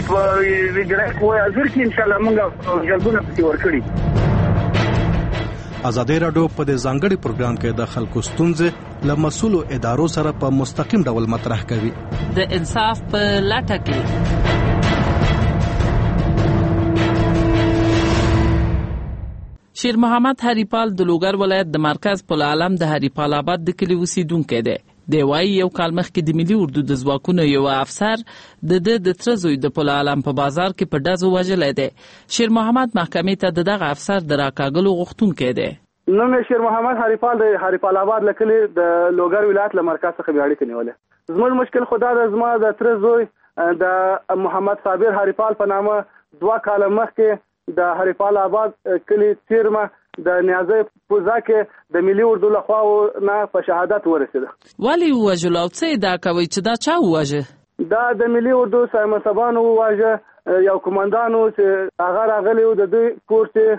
په ویډیو کوی ازر کې ان شاء الله موږ جلبونه پکې ورکړي. ازادي راډیو په دې ځانګړي پروګرام کې د خلکو ستونزې له مسؤلو ادارو سره په مستقیم ډول مطرح کوي. د انصاف په لټه کې شیر محمد هریپال د لوګر ولایت د مرکز پل عالم د هریپال آباد د کلی اوسیدونکی دی. دی وايي یو کال مخکې د ملي اردو د ځواکونو یو افسر د تره زوی د پل عالم په بازار کې په ډزو وژلی دی. شیر محمد محکمې ته د دغه افسر د راکاږلو غوښتونکی دی. نو مې شیر محمد هریپال د هریپال آباد له کلي د لوګر ولایت له مرکز څخه بیا اړیکې نیولې. زموږ مشکل خو دا ده، زما د تره زوی د محمد صابر هریپال په نامه 2 کاله مخکې د هریپال آباد کلي تیرمه د نیازی پوزا کې د ملي اردو لخوا نه په شهادت ورسېده. ولی ووژل او څه ادعا کوي چې دا چا وواژه؟ دا د ملي اردو سایمن سبانو وواژه، یو کمانډانو چې هغه راغلی و د دوی کور چې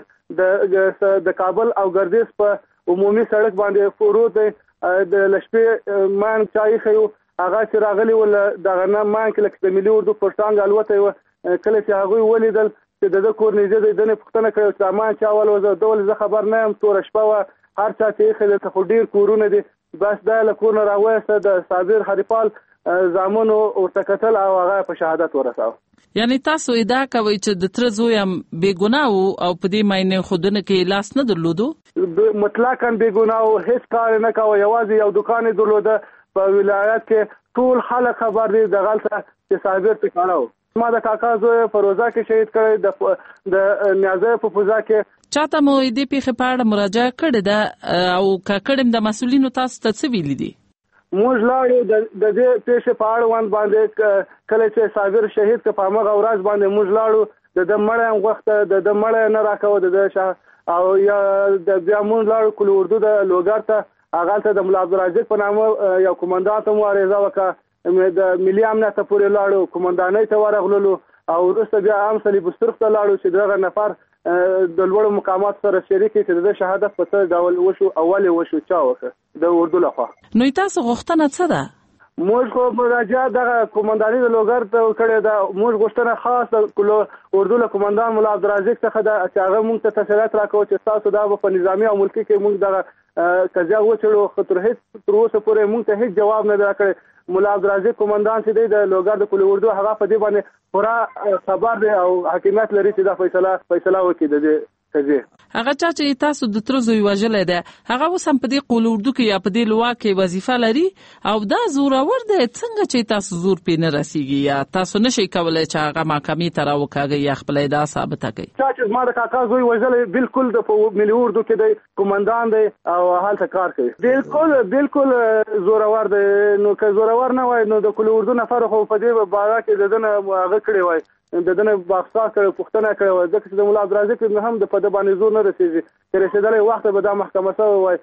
د کابل او ګردیز په عمومي سړک باندې فروت دی. د لشپې مان چای خيو هغه چې راغلی ول دغه نه مان کې لکه د ملي اردو پرڅنګ الوته و. کله چې هغه ولیدل چې د کور نږدې د دنه پښتنه کړو چې مان چا ول وزه ډول زه خبر نه يم، تور شپه و هر چا چې خله ته ډیر کورونه دي. بس دا له کور نه راوېسته د صابر هریپال زامنو ورته قتل او هغه په شهادت ورساو. یعنی تاسو ادعا کوئ چې د تره زوی هم بې ګناه او په دې معنی خودنه کې لاس نه درلودو؟ مطلقاً بې ګناه، هیڅ کار نه کاوه، یوازې یو دکان درلوده په ولایت کې. ټول خلک خبر دي دغلته چې صابر په کاراو. ما د کاکا زوی فروزه کې شهید کړی، د نیازی په پوزا کې. چاته مو دې پیښې په اړه مراجعه کړې ده او کاکړم د مسؤلینو تاسو ته څه ویلي دي؟ موږ لاړو د دې پیښې په اړه باندې کله چې صابر شهید ک په هغه ورځ باندې موږ لاړو د مړی وخت د مړی نه راکاو د او یا د بیا موږ لاړو کل اردو د لوګر ته. هغه ته د مولا عبدالرازق په نامه یو کمانډانت مو عریضه وکړه، د ملي امنیت پورې لاړو، کمانډانۍ ته ورغلو او وروسته بیا هم صلیب الصرف ته لاړو چې دغه نفر د لوړو مقامات سره شریک چې د شهادت په څیر ډول وشو. اول وشو چا وکړه د اردو لخوا. نو تاسو غوښتنه څه ده؟ موږ خو مراجعه دغه کمانډاني د لوګر ته کړې ده. موږ غوښتنه خاص اردو له کمانډان مولا عبدالرازق څخه ده چې هغه موږ ته تسلیت راکوي چې تاسو دا په نظامی او ملکی کې موږ دغه قضیه وچړو. خطر هیڅ تر اوسه پورې موږ ته هیڅ جواب نه راکړي. مولا عبدالرازق کمانډان چې دی د لوګر د کل اردو هغه په دې باندې پورا خبر دی او حکومت لري چې دا فیصله وکړي د دې قضیه. هغه چې تاسو د تر زوی وژلې ده هغه اوس هم په دې قول اردو کې یا په دې لوا کې وظیفه لري او دا زورور دی. څنګه چې تاسو زور پې نه رسیږي یا تاسو نشئ کولای چې هغه محکمې ته راوکاږي یا خپل ادعا ثابته کړي؟ چې ما د کاکا زوی وژلې بالکل د ملي اردو کې دی، کمانډان دی او هلته کار کوي. بالکل زورور دی. نو که زورور نه وای نو د کل اردو نفر خو په دې باره کې ددنه هغه کړی وای، ددنه باخصا کړ پښتنه کړ وای. ځکه چې د مولا عبدالرازق هم د په باندې زور نه رسیږي. چې رسیدلې وخت به دا محکمه سره وای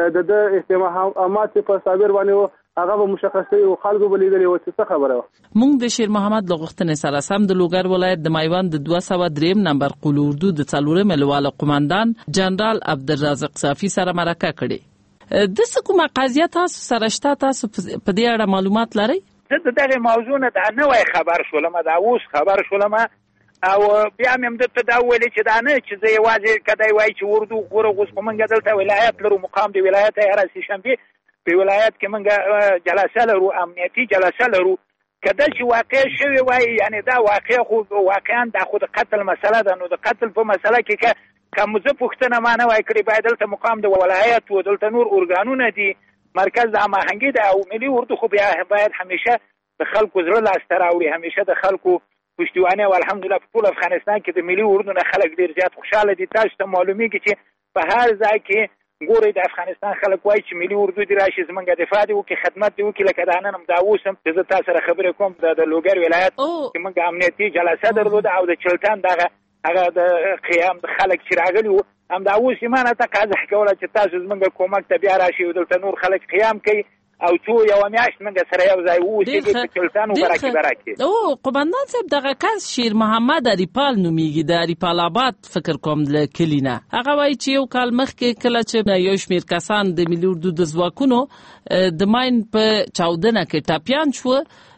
د احتمامات په صابر باندې هغه به مشخصي او خلکو بلیدلې و چې څه خبره و. مونږ د شیر محمد لغښتنې سره سم د لوګر ولایت د مایوان د 203 نمبر قول اردو د 4 ملواله قومندان جنرال عبدالرازق صافي سره مرکه کړې. د څه کومه قضیه تاسو سره شته؟ تاسو په دې اړه معلومات لرئ؟ زه د دغه موضوع نه دا نه وای خبر شولم، دا اوس خبر شولم او بیا مې د تداول چې دا نه چې زه یوازې کدی وای چې اردو غوړ غوس په منګه دلته ولایت لرو، مقام دی ولایت هراسي شنبه په ولایت کې منګه جلسه لرو، امنیتي جلسه لرو. کله چې واقع شوی وای یعنی دا واقع خو واقعا د خود قتل مسله ده. نو د قتل په مسله کې کوم څه پوښتنه ما نه وای کړی، باید دلته مقام د ولایت و دلته نور ارګانونه دي، مرکز د هماهنګي ده او ملي اردو خو بیا باید همیشه د خلکو زړه لاس ته راوړي، همیشه د خلکو پښتوانه او الحمدلله په ټول افغانستان کې د ملي اردو نه خلک ډیر زیات خوشاله دي. تاسو ته معلومیږي چې په هر ځای کې ګوري د افغانستان خلک وایي چې ملي اردو دی راشي زمونږ دفاع دی وکړي، خدمت دی وکړي. لکه دا نن هم دا اوس هم زه تاسو سره خبرې کوم د لوګر ولایت کې موږ امنیتي جلسه درلوده او د چلتن دغه هغه د قیام د خلک چې راغلي هم دا اوس ایمانه تقاضا کوله چې تاسو زمونږ کومک ته بیا راشي او دلته نور خلک قیام کوي او څو یو میاشت موږ سره یو ځای وو چې چلتن وبراکي. او قومندان صاحب دغه کس شیر محمد هریپال نومیږي، د هریپال آباد فکر کوم د کلینا. هغه وایي چې یو کال مخکې کله چې یو شمیر کسان د ملي اردو د ځواکونو د ماین په چاودنه کې ټاپیان شو،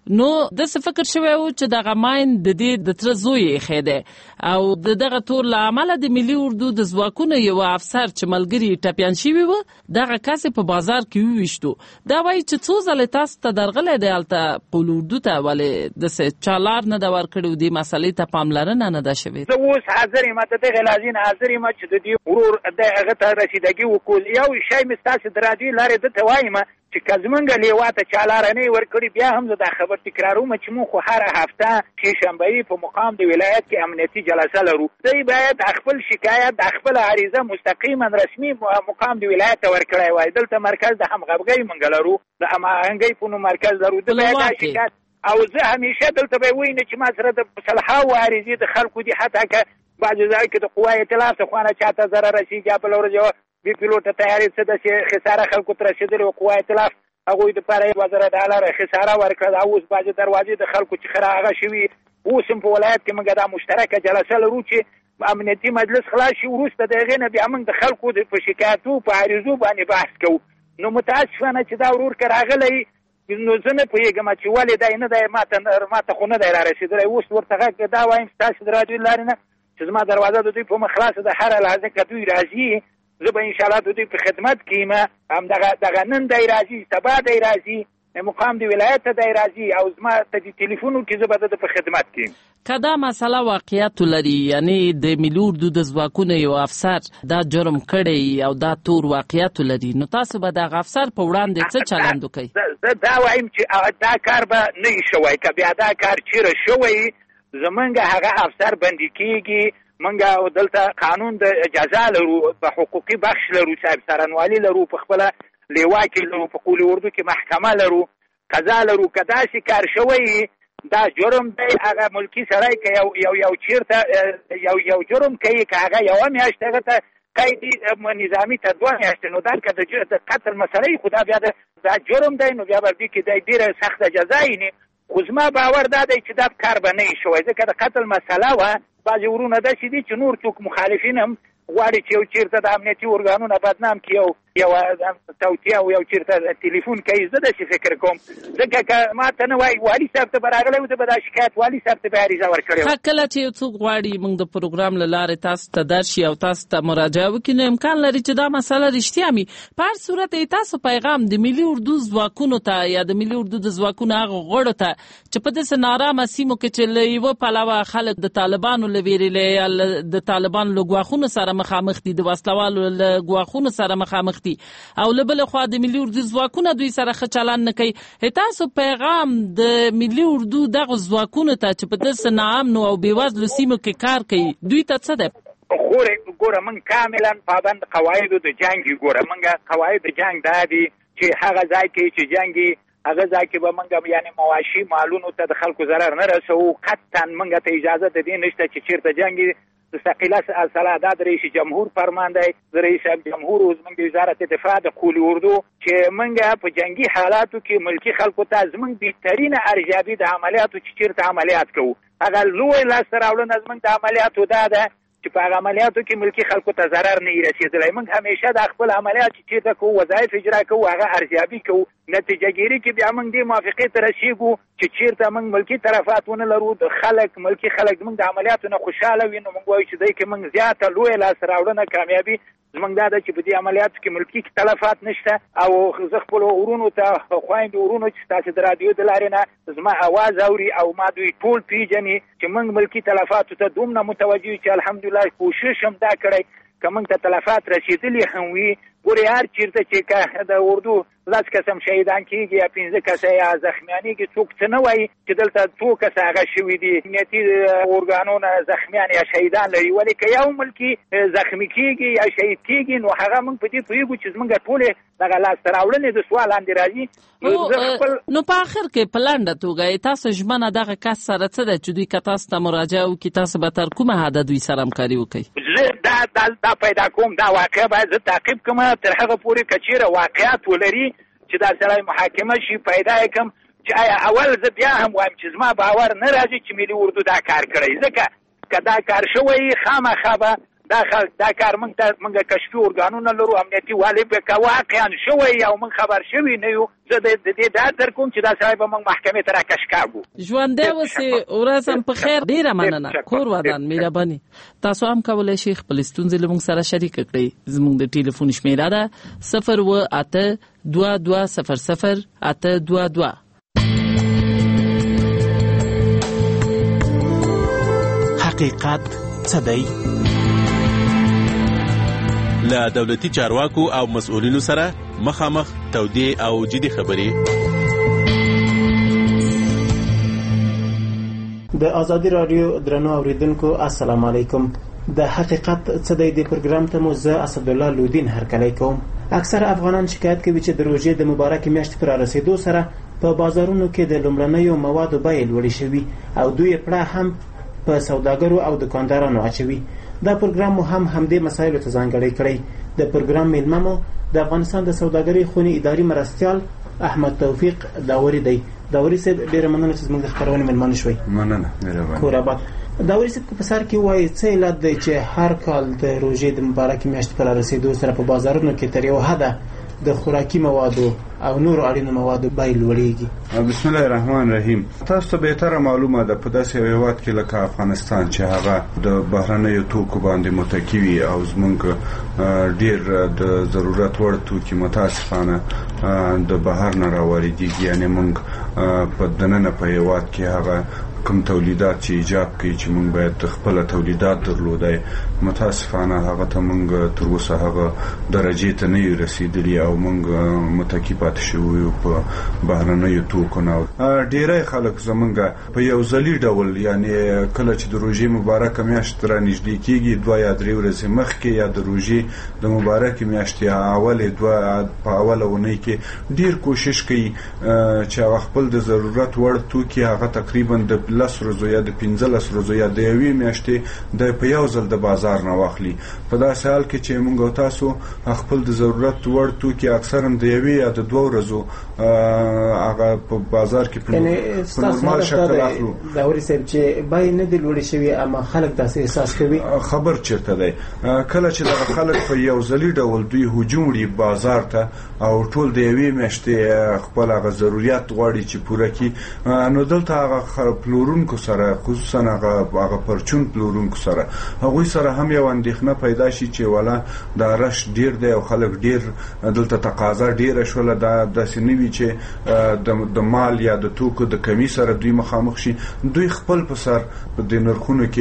نو د څه فکر شوی و چې دغه ماین د دې د تر زوی خېده او دغه تور لامل د ملي اردو د ځواکونو یو افسر چې ملګری ټپيان شوی و دغه کس په بازار کې ویشتو دا وایي چې څو ځله تاسو ته درغله دی الته په اردو ته ولې د څه چالار نه دا ور کړو دی مسلې ته پاملرنه نه ده شوی زه اوس حاضر یم ته غلازین حاضر یم چې د دې ورور د هغه ته رسیدګي وکول یو شی مستاسه درادي لارې د توایمه چې کزمنګ لیواته چالارنه ورکړي بیا هم دا خبر تکراروم چې مو خو هر هفته کې شنبه په مقام د ولایت کې امنیتي جلسه لرو دوی باید خپل شکایت خپل عریضه مستقیما رسمي مقام د ولایت ورکړی وای دلته مرکز د همغږي منګلرو د امانګي په مرکز لرو د شکایت او زه همیشه دلته به وینم چې ما سره د صلاح او عریضه د خلکو دي حتی که بعض ځای کې د قوای ائتلاف څخه چاته ضرر رسیږي په لور جو بي پیلوټ تیاری څه د خساره خلکو تر رسیدلو قوای ائتلاف هغه د پاره $1000 خساره ورکړه او اوس بعض دروازې د خلکو چې خراغه شوی اوس په ولایت کې موږ د مشترکه جلسه لرو چې امنیتي مجلس خلاص شي وروسته دغه نه بیا موږ د خلکو د شکایتو په عریضو باندې بحث کوو نو متاسفانه چې دا ورور کراغلی نو زه نه پوهېږم چې ولې دا نه دی ماته خو نه دی را رسېدلی اوس ورته غږ دا وایم ستاسې د راډیو لارې نه چې زما دروازه د دوی په مخ خلاصه ده هره لحظه که دوی راځي زه به انشاءالله د دوی په خدمت کې یم همدغه نن دی راځي سبا دی راځي مقام د ولایت ته دی راځي او زما ته د تلیفون کې زه به د په خدمت کې یم که دا مسله واقعیت لري یعنی د ملي اردو د ځواکونو یو افسر دا جرم کړی او دا تور واقعیت لري نو تاسو به دغه افسر په وړاندې څه چلند وکړئ زه دا وایم چې دا کار به نه وي شوی که بیا دا کار چیرې شوی زمونږ هغه افسر بندي کېږي منګه دلته قانون د اجازه لرو په حقوقي بخش لرو صاحب سرنوالي لرو په خپل لیوا کې لرو په قول اردو کې محکمه لرو قضا لرو کدا شي کار شوی دا جرم دی هغه ملکی سړی که یو چیرته یو جرم کوي که هغه یوه میاشت هغه ته قیدي نظامي ته 2 میاشتې نو دا که د قتل مسله خو دا بیا دا جرم دی نو بیا به دې کې دی ډېره سخته جزا یې خو زما باور دا دی چې دا کار به نه وي شوی ځکه د قتل مسله وه بعضې ورونه داسې دي چې نور څوک مخالفین هم غواړي چې یو چېرته د امنیتي ارګانونه بدنام کړي یو توطیه او یو چېرته تلیفون کوي زه داسې فکر کوم ځکه که ما ته نه وایي والي صاحب ته به راغلی و زه به دا شکایت والي صاحب ته به عریضه ورکړې وم کله چې یو څوک غواړي موږ د پروګرام له لارې تاسو ته درشي او تاسو ته مراجعه وکړي نو امکان لري چې دا مسله رښتیا وي په هر صورت تاسو پیغام د ملي اردو ځواکونو ته یا د ملي اردو د ځواکونو هغه غړو ته چې په داسې نارامه سیمو کې چې له یوه پلوه خلک د طالبانو له ویرې یا د طالبانو له ګواښونو سره مخامخ دي د وسلوالو له ګواښونو سره مخامخ دي او له بل خوا د ملي اردو ځواکونه دوی سره ښه چلند نه کوي تاسو پیغام د ملي اردو دغه ځواکونو ته چې په داسې ناامنو او بېوزلو سیمو کې کار کوي دوی ته څه دی ګوره من کاملا پابند قواعدو د جنګ ګوره منګه قواعد د جنګ دا دي چې هغه ځای کې چې جنګي هغه ځای کې به منګه یعنی مواشي مالونو ته د خلکو ضرر نه رسوو قطعا منګه ته اجازه د دې نشته چې چیرته جنګي ثقيله الصلاة رئیس جمهور فرمان دی رئیس جمهور زموږ د وزارت دفاع د قول اردو چې منګه په جنگي حالاتو کې ملکی خلکو ته زموږ بهترینه ارزیابي د عملیاتو چې چیرته عملیات کوو هغه لوی لاس راوړنه زموږ د عملیاتو ده چې په عملیاتو کې ملکی خلکو ته ضرر نه رسیدلی موږ همیشه د خپل عملیات چې چیرته کوو وظایف اجرا کوو هغه ارزیابي کوو نتیجه ګیري کې بیا موږ دې موافقې ته رسیږو چې چیرته موږ ملکی طرفات ونه لرو د ملکی خلک موږ د عملیاتو نه خوشحاله وي نو موږ وایو چې دی کې موږ زیاته لوی لاس راوړنه کامیابي زموږ دا ده چې په دې عملیاتو کې ملکی تلفات نشته او زه خپلو ورونو ته خویندو ورونو چې ستاسې د راډیو د لارې نه زما اواز اوري او ما دوی ټول پیژني چې موږ ملکی تلفاتو ته دومره متوجه یو چې الحمدلله کوشش هم دا کړی که موږ ته تلفات رسېدلي هم وي ګورې هر چېرته چې که د اردو 10 کس هم شهیدان کېږي یا 15 کس یا زخمیانېږي څوک څه نه وایي چې دلته 2 کس هغه شوي دي امنیتي ارګانونه زخمیان یا شهیدان لري ولې که یو ملکي زخمي کېږي یا شهید کېږي نو هغه موږ په دې پوهېږو چې زموږ ټولې دغه لاسته راوړنې د سوال لاندې راځي نو په آخر کې په لنډه توګه تاسو ژمنه دغه کس سره څه ده چې دوی که تاسو ته مراجعه وکړي تاسو به تر کومه حده دوی سره همکاري وکړئ زه دا پیدا کوم دا واقع باید زه تعقیب کړم تر هغه پورې که چېرې واقعیت ولري چې دا سړی محاکمه شي پیدا یې کړم چې آیا اول زه بیا هم وایم چې زما باور نه راځي چې ملي اردو دا کار کړی ځکه که دا کار شوی خامخا به دا کار موږ کشفي ارګانونه لرو، امنیتي والي که واقعا شوی او موږ خبر شوي نه یو، زه د دې دا در کوم چې دا سړی به موږ محکمې ته راکش کاږو. ژوندی اوسې، ورځ هم په خیر. ډېره مننه. کور ودان مهرباني. تاسو هم کولی شئ خپلې ستونزې له موږ سره شریکه کړئ. زموږ د ټلیفون شمېره ده 02822000822. حقیقت څه دی؟ له دولتي چارواکو او مسؤلینو سره مخامخ تودې او جدي خبرې. د ازادي رادیو درنو اوریدونکو السلام علیکم. د حقیقت څه دی د پروګرام ته مو زه اسدالله لودین هرکلی کوم. اکثر افغانان شکایت کوي چې د روژې د مبارکې میاشتې پر رسیدو سره په بازارونو کې د لومړنیو موادو بیې لوړې شوي او دوی پړه هم په سوداګرو او دکاندارانو اچوي. دا پروګرام مو هم همدې مسایلو ته ځانګړی کړی. د پروګرام میلمه مو د افغانستان د سوداګرۍ خونې اداري مرستیال احمد توفیق داوري دی. داوري صاحب ډېره مننه چې زموږ د خپرونې میلمانه شوئ. مننه. کور آباد. داوري صاحب په سر کې وایي څه علت دی چې هر کال د روژې د مبارکې میاشتې پر رسیدو سره په بازارونو کې تر یو حده د خوراکي موادو او نور اړینو موادو بیې لوړېږي؟ بسم الله الرحمن الرحیم. تاسو ته بهتره معلومه ده په داسې هېواد کې لکه افغانستان چې هغه د بهرنیو توکو باندې متکی وي او زمونږ ډېر د ضرورت وړ توکي متاسفانه د بهر نه راواردېږي. یعنې مونږ په دننه په هېواد کې هغه کوم تولیدات چې ایجاد کوي چې مونږ باید خپل تولیدات درلودای، متاسفانه هغه ته مونږ تر اوسه هغه درجې ته نه یو رسیدلی او مونږ متکی پاتې شوو یو په بهرنیو توکو نه. ډیری خلک زمونږ په یو ځلي ډول یعنی کله چې د روژې مبارکه میاشت را نږدې کېږي 2 یا 3 ورځې مخکې یا د روژې د مبارکې میاشتې اولې په اوله اونۍ کې ډیر کوشش کوي چې هغه خپل د ضرورت وړ توکي هغه تقریبا د 10 ورځو یا د 15 ورځو یا د یوې میاشتې د په یو ځل د بازار نه واخلي. په داسې حال کې چې موږ او تاسو خپل د ضرورت وړ توکي اکثرا د یوې یا د 2 ورځو هغه په بازار کې په نورمال شکل اخلو. داوري صاحب چې بای نه دی لوړ شوی اما خلک داسې احساس کوي. خبر چیرته دی کله چې د خلک په یو ځلي ډول دوی هجوم لري بازار ته او ټول د یوې میاشتې خپل هغه ضرورت غواړي چې پوره کړي، نو دلته هغه پلورونکو سره خصوصا هغه پرچون پلورونکو سره هغوی سره هم یو اندېښنه پیدا شي چې والا دا رش ډیر دی او خلک ډیر دلته تقاضا ډیره شوله. دا داسې نه وي چې د مال یا د توکو د کمی سره دوی مخامخ شي. دوی خپل په سر د نرخونو کې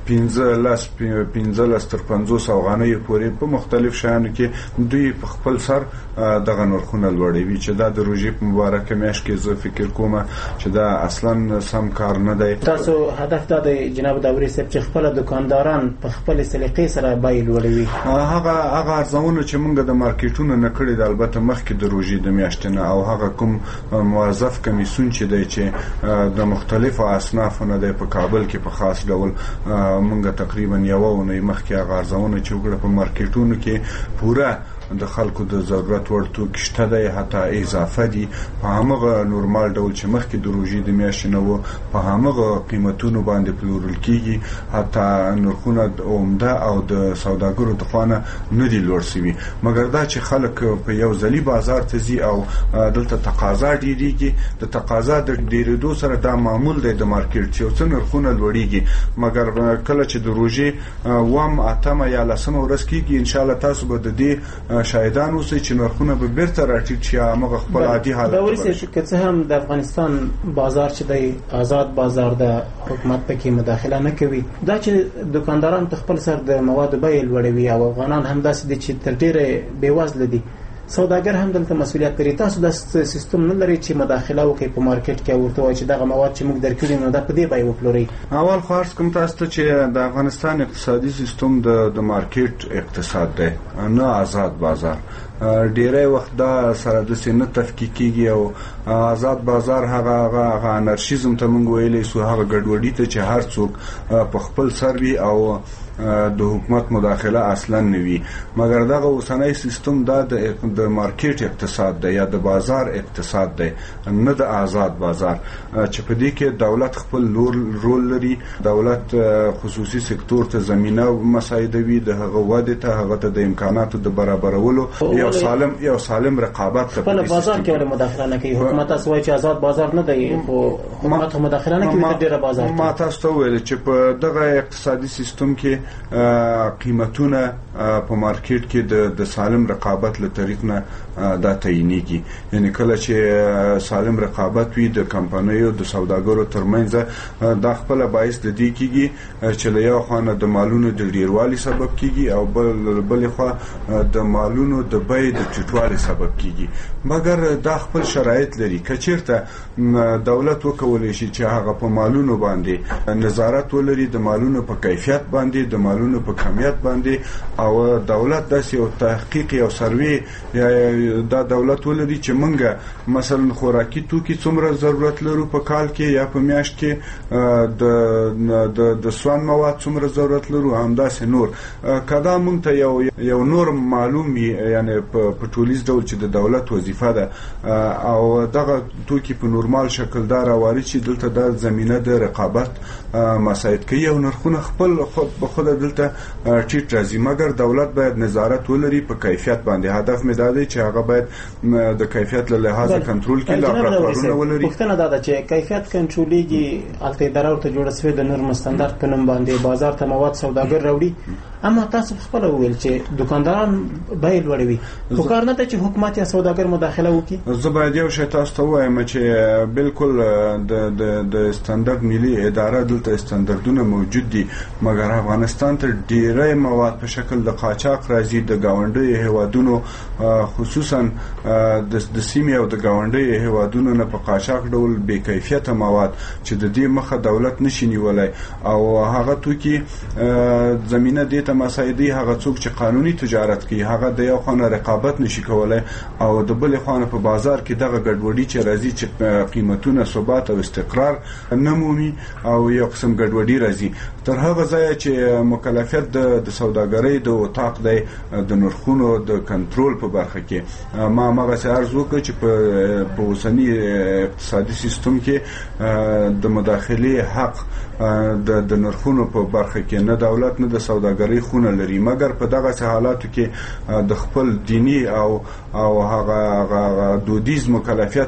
15 تر 50 افغانۍ پورې په مختلف شیانو کې دوی په خپل سر دغه نرخونه لوړوي چې دا د روژې په مبارکه میاشت کې زه فکر کوم چې دا اصلا سم کار نه دی. تاسو هدف دا دی جناب داوري صاحب چې خپل دکانداران په خپل سلیقې سره بیې لوړوي؟ هغه ارزونه چې موږ د مارکیټونو نه کړې ده البته مخکې د روژې د میاشتې نه او هغه کوم موظف کمیسیون چې دی چې د مختلفو اصنافو نه دی په کابل کې په خاص ډول مونږ تقریبا یو اونۍ مخکې هغه ارزونه چې وکړه په مارکیټونو کې پوره د خلکو د ضرورت وړ توکي شته دی، حتی اضافه دي په همغه نورمال ډول چې مخکې د روژې د میاشتې نه وو په همغه قیمتونو باندې پلورل کېږي. حتی نرخونه عمده او د سوداګرو د خوا نه نه دي لوړ شوي، مګر دا چې خلک په یو ځلي بازار ته ځي او دلته تقاضا ډېرېږي. د تقاضا د ډېرېدو سره دا معمول دی د مارکیټ چې یو څه نرخونه لوړېږي، مګر کله چې د روژې 8 یا 10 ورځ کېږي انشاءالله تاسو به د دې شاهدان اوسئ چې نرخونه به بیرته راټیټ شي هغه خپل عادي حالت ته ورسېږي. که څه هم د افغانستان بازار چې دی آزاد بازار د حکومت پکې مداخله نه کوي، دا چې دکانداران په خپل سر د موادو بیې لوړوي او افغانان هم داسې دي چې تر ډېره بېوزله دي، سوداګر هم دلته مسؤلیت لري. تاسو د سیستم نه لري چې مداخله وکړي په مارکیټ کې ورته وایي چې دغه مواد چې موږ درکړي نو دا په دې بیې وپلورئ؟ اول خو عرض کوم تاسو ته چې د افغانستان اقتصادي سیستم د مارکیټ اقتصاد دی نه آزاد بازار. ډیری وخت دا سره د سینه تفکیک کیږي او آزاد بازار هغه انارشیزم ته موږ ویلی سو، هغه ګډوډي ته چې هر څوک په خپل سر وي او د حکومت مداخله اصلا نه وي، مګر دغه اوسنۍ سیستم دا د مارکیټ اقتصاد دی یا د بازار اقتصاد دی، نه د آزاد بازار، چې په دې کې دولت خپل رول لري. دولت خصوصي سکتور ته زمينه مساعدوي، د هغه وده ته، هغه ته د امکاناتو د برابرولو یو سالم رقابت ته په بازار کې ولې مداخله نه کوي حکومت؟ تاسو وایي چې آزاد بازار نه دی، خو حکومت مداخله نه کوي په ډیره بازار کې. ما تاسو ته ویل چې په دغه اقتصادي سیستم کې قیمتونه په مارکیټ کې د سالم رقابت له طریق نه دا تعینېږي. یعنی کله چې سالم رقابت وي د کمپنیو د سوداګرو ترمنځ، دا خپل باعث د دې کېږي چې له یو خوا د مالونو د ډیروالي سبب کېږي او بل خوا د مالونو د بیې د ټیټوالي سبب کېږي. مګر دا خپل شرایط لري. که چیرته دولت وکولی شي چې هغه په مالونو باندې نظارت ولري، د مالونو په کیفیت باندې، د مالونو په کمیت باندې، او دولت داسې یو تحقیق او سروې دا دولت ولري چې منګه مثلا خوراکي توکي څومره ضرورت لرو په کال کې یا په میاشت کې، د سوان مواد څومره ضرورت لرو، همداسې نور. کدا مونږ ته یو نور معلوم یعنی په ټولیز ډول چې د دولت وظیفه ده او دغه توکي په نورمال شکل دا راواري چې دلته د زمينه د رقابت مساعد کوي او نرخونه خپل په خود دلته ټیټ راځي. مګر دولت باید نظارت ولري په کیفیت باندې. هدف مې دا دی چې هغه باید د کیفیت له لحاظه کنټرول کړي، لابراتوارونه ولري. پوښتنه دا ده چې کیفیت کنټرولېږي، البته اداره ورته جوړه شوې د نورم استاندارد په نوم باندې بازار ته مواد سوداګر راوړي، اما تاسو خپل ویل چې دکانداران بیې لوړوي. خو کار نه ده چې حکومت یا سوداګر مداخله وکړي. زه باید یو شی تاسو ته وایم چې بالکل د استاندارد ملي اداره دلته استانداردونه موجود دي، مګر افغانستان ته ډیری مواد په شکل د قاچاق راځي. د گاونډي هیوادونو خصوصا د سیمې او د گاونډي هیوادونو نه په قاچاق ډول بې کیفیته مواد چې د دې مخه دولت نشي نیولای او هغه توکي زمينه دې ته مساعدي، هغه څوک چې قانوني تجارت کوي هغه د یو خانه رقابت نشي کولای او د بل خانه په بازار کې دغه ګډوډي چې راځي چې قیمتونه ثبات او استقرار نمومي او یو قسم ګډوډي راځي. تر هغه ځای چې مکلفیت د سوداګرۍ د اتاق دی د نرخونو د کنټرول په برخه کې، ما هغه څه عرض وکړ چې په اوسنی اقتصادي سیستم کې د مداخله حق د نرخونو په برخه کې نه دولت نه د سوداګرۍ خونه لري. مګر په دغه حالاتو کې د خپل دینی او هغه دودیز مکلفیت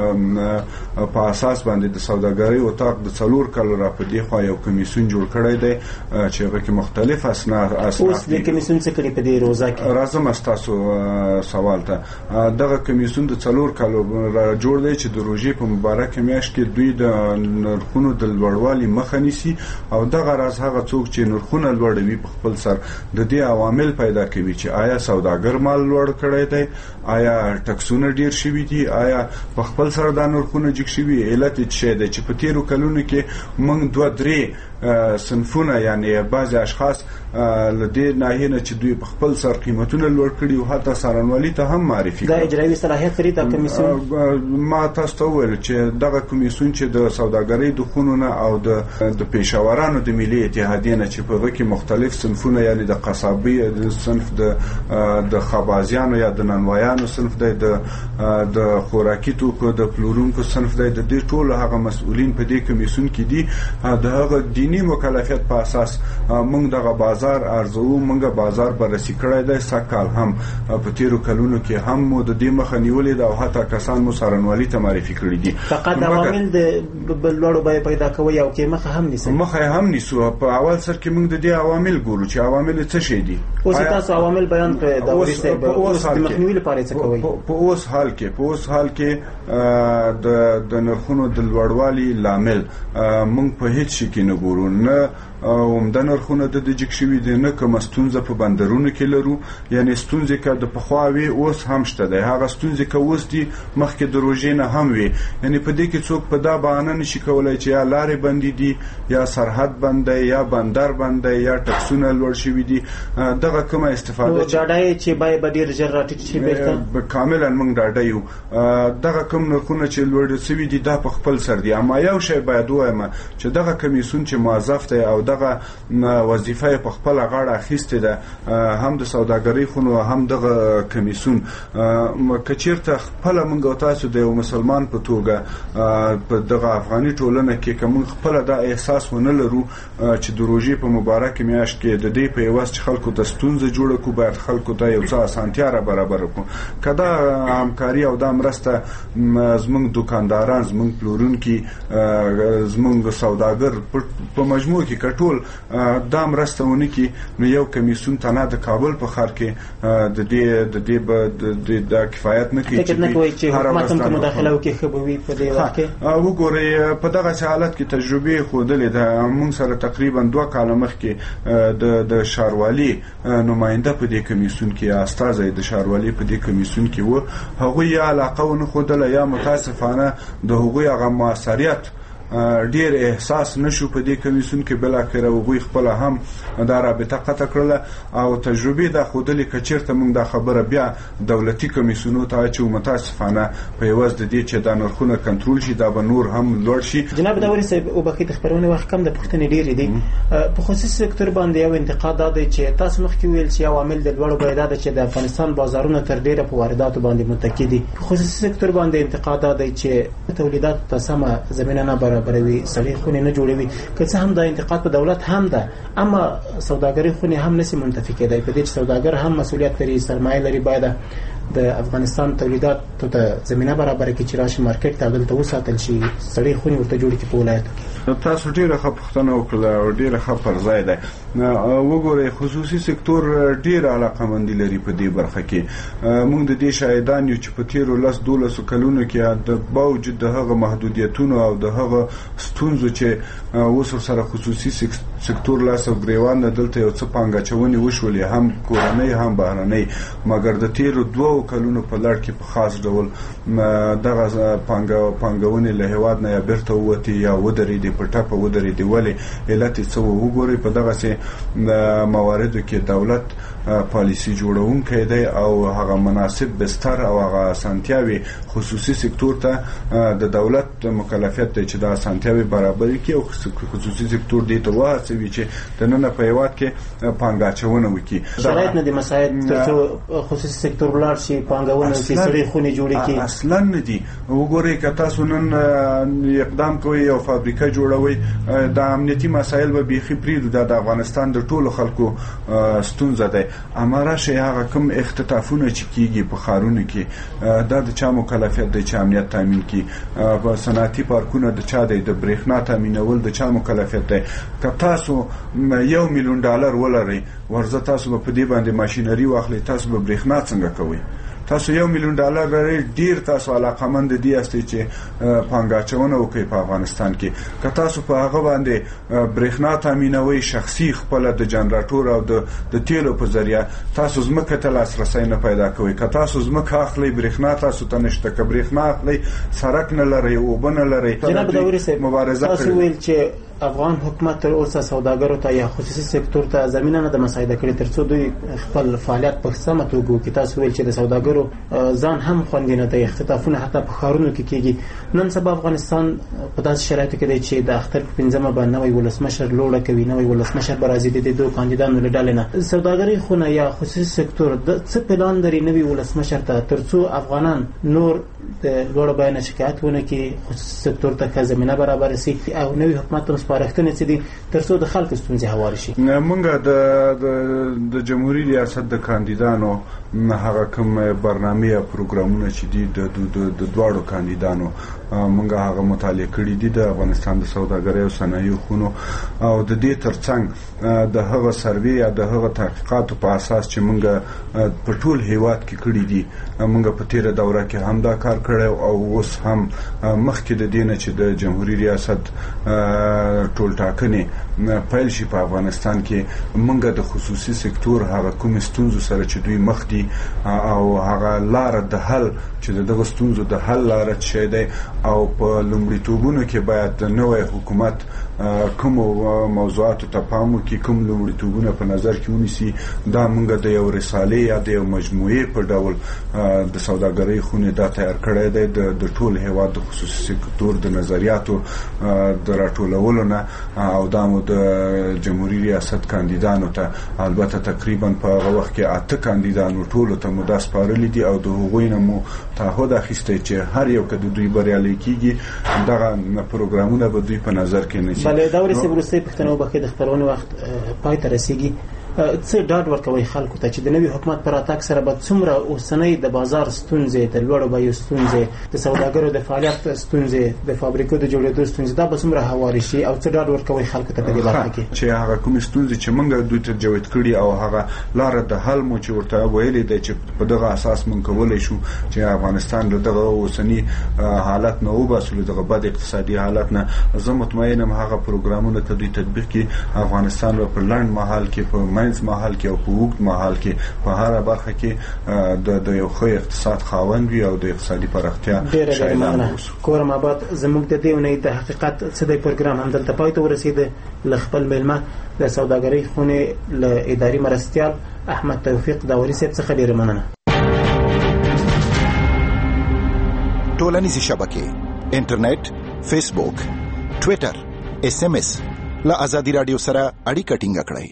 په اساس باندې د سوداګرۍ اتاق د 4 کال را په دی خو یو کمیسیون جوړ کړی دی چې هغه کې مختلف اسناد. اوس د کمیسیون څه کړي په دې روزه کې؟ راځم تاسو سوال ته. دغه کمیسیون د 4 کال را جوړ دی چې د روزي په مبارک میاشت کې دوی د نرخونو د لوړوالي مخه نیسي او دغه راز هغه څوک چې نرخونه لوړوي په خپل سر د دې عوامل پیدا کوي چې آیا سوداګر مال لوړ کړی دی، آیا ټکسونه ډیر شوي دي، آیا په خپل سر د نرخونو جګ شوي. علت څه دی چې په تیرو کلونو کې موږ 2-3 صنفونه یعنی بعض اشخاص لدې ناحیه نه چې دوی په خپل سر قیمتونه لوړ کړي او حتی سارنوالي ته هم معرفي کړي. دا اجرایي صلاحیت لري د کمیسیون؟ ما تاسو ته ویل چې دغه کمیسیون چې د سوداګرۍ د خونونه او د پیشاورانو د ملي اتحادیې نه چې په کې مختلف صنفونه یعنی د قصابي صنف، د خبازیانو یا د نانوایانو صنف دی، د خوراکي توکو د پلورونکو صنف دی، د دې ټول هغه مسؤلین په دې کمیسیون کې دي. د هغه دینی مکلفیت په اساس موږ دغه بازار ارزو، موږ بازار بررسي کړی دی. سکهال هم په تیرو کلونو کې هم مو د دې مخه نیولې ده او حتی کسان مو سارنوالي ته معرفي کړي دي. فقط عوامل د بلوړو به پیدا کوي او کې مخه هم نیسي. مخه هم نیسو. په اول سر کې موږ د دې عوامل ګورو چې عوامل څه شي دي. اوس تاسو عوامل بیان کړئ د اوس د مخنیوي لپاره څه کوي؟ په اوس حال کې د نرخونو د لوړوالي لامل موږ په هیڅ شي کې نه ګورو. نه عمده نرخونه د جګ شوي دي، نه کوم ستونزه په بندرونو کې لرو. یعنی ستونزې که د پخواوي اوس هم شته دی، هغه ستونزې که اوس دي مخکې د روژې نه هم وي. یعنی په دې کې څوک په دا بهانه نشي کولای چې یا لارې بندې دي یا سرحد بند دی یا بندر بند دی یا ټکسونه لوړ شوي دي. دغه کومه استفاده ډاډه چې باید ډیر ژر راټیټ شي بیرته کاملا موږ ډاډه یو. دغه کوم نرخونه چې لوړ شوي دي دا په خپل سر دي. اما یو شی باید وایم چې دغه کمیسیون چې موظف دی او دغه وظیفه په خپل غاړه اخیستې ده، هم د سوداګرۍ خونو هم دغه کمیسون. کچیرته خپل موږ تاسو د یو مسلمان په توګه په دغه افغاني ټولنه کې کوم خپل دا احساس ونه لرو چې د روژې په مبارک میاشت کې د دې په یوه چې خلکو ته ستونزه جوړه کو، باید خلکو ته یو څه اسانتیا را برابر کو. کدا همکاري او دا مرسته زموږ دکانداران، زموږ پلورونکي، زموږ سوداګر په مجموع کې کټول دا مرسته ونه کی نو یو کمیسون تنه د کابل په ښار کې د دې د کفایت نه کوي چې حکومت هم مداخله وکړي خبوي په دې وخت کې. وګورئ په دغه حالت کې تجربه خودلې ده. موږ سره تقریبا 2 کال مخکې د شاروالي نماینده په دې کمیسون کې استازی د شاروالي په دې کمیسون کې و، هغه یا علاقه ونه خودله یا متاسفانه د هغوی هغه موثریت ډیر احساس نشو په دې کمیسون کې. بل اخر وګوي خپل هم دا رابطه قطع کړله او تجربه د خودلې کچیرته موږ د خبره بیا دولتي کمیسونو ته چې متاسفانه په یوز د دې چې د نرخونو کنټرول شي دا به نور هم لوړ شي. جناب داوري صاحب او بقیت خبرونه وخت کم د پښتنې ډیر دي په خصوصي سکتور باندې یو انتقاد دی چې تاسو مخکې ویل چې عوامل د لوړو بیه ده چې د افغانستان بازارونه تر ډیره په وارداتو باندې متکی دي. په خصوصي سکتور باندې انتقاد دی چې تولیدات ته سمه زمينه نه برابروي، سړي خونې نه جوړوي. که څه هم دا انتقاد په دولت هم ده، اما سوداګري خونې هم نسی منتفي کېدای. په دې چې سوداګر هم مسؤلیت لري، سرمایه لري، باید د افغانستان تولیدات ته زمينه برابر کړي چې راشي مارکیټ ته دلته وساتل شي، سړي خونې ورته جوړ کړي په ولایتو کې. تاسو ډیره ښه پوښتنه وکړه او ډیره ښه پر ځای ده. وګورئ خصوصي سکتور ډیر علاقمندي لري په دې برخه کې. موږ د دې شاهدان یو چې په تیرو 10-12 کلونو کې د باوجود د هغه محدودیتونو او د هغه ستونزو چې اوس سره خصوصي سکتور لاس او ګریوان دلته یو څه پانګاچونې وشولې، هم کورنۍ هم بهرنۍ، مګر د تیرو 2 کلونو په لړ کې په خاص ډول دغه پانګونې له هیواد نه یا بیرته ووتې یا ودرېدې، په ټپه ودرېدې. ولې علت یې څه وګورئ په دغسې مواردو کې دولت پالیسی جوړونکی دی او هغه مناسب بستر او هغه اسانتیاوي خصوصي سکتور ته د دولت مکلفیت دی چې دا اسانتیاوي برابر کړي او خصوصي سکتور دې ته وهڅوي چې د نن په هیواد کې پانګاچونه وکړي. شرایط نه دي مساعد ترڅو خصوصي سکتور ولاړ شي، پانګونه وکړي، سړي خونې جوړې کړي. اصلا نه دي. وګورئ که تاسو نن اقدام کوئ او فابریکه جوړوي، د امنیتي مسایل به بیخي پرېږدو، دا د افغانستان د ټولو خلکو ستونزه ده. امره شي هغه کوم اختطافونه چې کیږي په ښارونو کې دا د چا مکلفیت دی چې امنیت تامین کړي؟ په صنعتي پارکونه د چا دی؟ د برېښنا تامینول د چا مکلفیت دی؟ که تاسو $1 میلیون ولرئ ورځه تاسو به په دې باندې ماشینري واخلئ، تاسو به برېښنا څنګه کوئ؟ تاسو $1 میلیون لرئ، ډیر تاسو علاقمند دي یاستئ چې پانګاچونه وکړئ په افغانستان کې. که تاسو په هغه باندې برېښنا تامینوي شخصي خپل د جنراتور او د تیلو په ذریعہ، تاسو ځمکه ته لاسرسی نه پیدا کوئ. که تاسو ځمکه اخلئ برېښنا تاسو ته نشته، که برېښنا اخلئ سړک نه لرئ، اوبه نه لرئ. جناب داوري صاحب مبارزه تاسو ویل چې افغان حکومت تر اوسه سوداګرو ته یا خصوصي سکتور ته زمينه نه د مساعده کړې ترڅو دوی خپل فعالیت په سمه توګه وکړي. تاسو ویل چې د سوداګرو ځان هم خوندې نه دی، اختطافونه حتی په ښارونو کې کېږي. نن سبا افغانستان په داسې شرایطو کې دی چې د اختر په 5مه به نوی ولسمشر لوړه کوي، نوی ولسمشر به راځي د دې 2 کاندیدانو له ډلې نه. سوداګرۍ خونه یا خصوصي سکتور د څه پلان لري نوی ولسمشر ته ترڅو افغانان نور د لوړ بیه نه شکایت ونه کړي، خصوصي سکتور ته زمينه برابر شي او نوی حکومت هم سپارښتنې څه دي ترڅو د خلکو ستونزې هوار شي؟ موږ د جمهوریت ریاست د کاندیدانو هغه کوم برنامه یا پروګرامونه چې دي د دواړو کاندیدانو موږ هغه مطالعه کړي دي د افغانستان د سوداګرۍ او صنایعو خونو او د دې ترڅنګ د هغه سروې یا د هغه تحقیقاتو په اساس چې موږ په ټول هیواد کې کړي دي. موږ په تیره دوره کې هم دا کار کړی او اوس هم مخکې د دې نه چې د جمهوریت ریاست ټول ټاکنې پیل شي په افغانستان کې موږ د خصوصي سکتور هغه کوم ستونزو سره چې دوی مخ دي او هغه لار د حل چې دغه ستونزو د حل لار چي دی او په لومړیتوبونو کې باید نوې حکومت کوم موضوعات ته پام وکړي، کوم لومړیتوبونه په نظر کې ونیسي. دا موږ د یو رسالې یا د یو مجموعې په ډول د سوداګرۍ خونې دا تیار کړی دی د ټول هیواد د خصوصي سکتور د نظریاتو د راټولولو نه، او دا مو د جمهوریت ریاست کاندیدانو ته البته تقریبا په هغه وخت کې 8 کاندیدانو ټولو ته مو دا سپارلي دي او د هغوی نه مو تعهد اخیستی چې هر یو که د دوی بریالی کیږي دغه پروګرامونه به دوی په نظر کې نیسي. بله دا ورسې وروستۍ پوښتنه وبخښئ د خپرونې وخت پای ته رسیږي. څه ډاډ ورکوي خلکو ته چې د نوي حکومت پر راتګ سره به څومره اوسنۍ د بازار ستونزې، د لوړو بیو ستونزې، د سوداګرو د فعالیت ستونزې، د فابریکو د جوړېدو ستونزې دا به څومره هوارې شي او څه ډاډ ورکوي خلکو ته په دې برخه کې چې هغه کومې ستونزې چې موږ دوی ته جوړ کړي او هغه لاره د حل مو چې ورته ویلې دی چې په دغه اساس موږ کولی شو چې افغانستان له دغه اوسني حالت نه وباسو، له دغه بد اقتصادي حالت نه. زه مطمئن یم هغه پروګرامونه ته دوی تطبیق کړي، افغانستان به په لنډ مهال کې، په منځ مهال کې او په اوږد مهال کې په هر برخه کې د یو ښه اقتصاد خاوند وي او د اقتصادي پراختیا شاهدان اوسو. کورم آباد زموږ د دې اونۍ د حقیقت څه دی پروګرام همدلته پای ته ورسېده. له خپل میلمه د سوداګرۍ خونې له اداري مرستیال احمد توفیق داوري صاحب څخه ډېره مننه. ټولنیزې شبکې، انټرنیټ، فیسبوک، ټویټر، SMS له آزادي رادیو سره اړیکه ټینګه کړئ.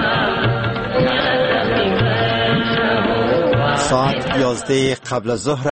ساعت 11 قبل از ظهر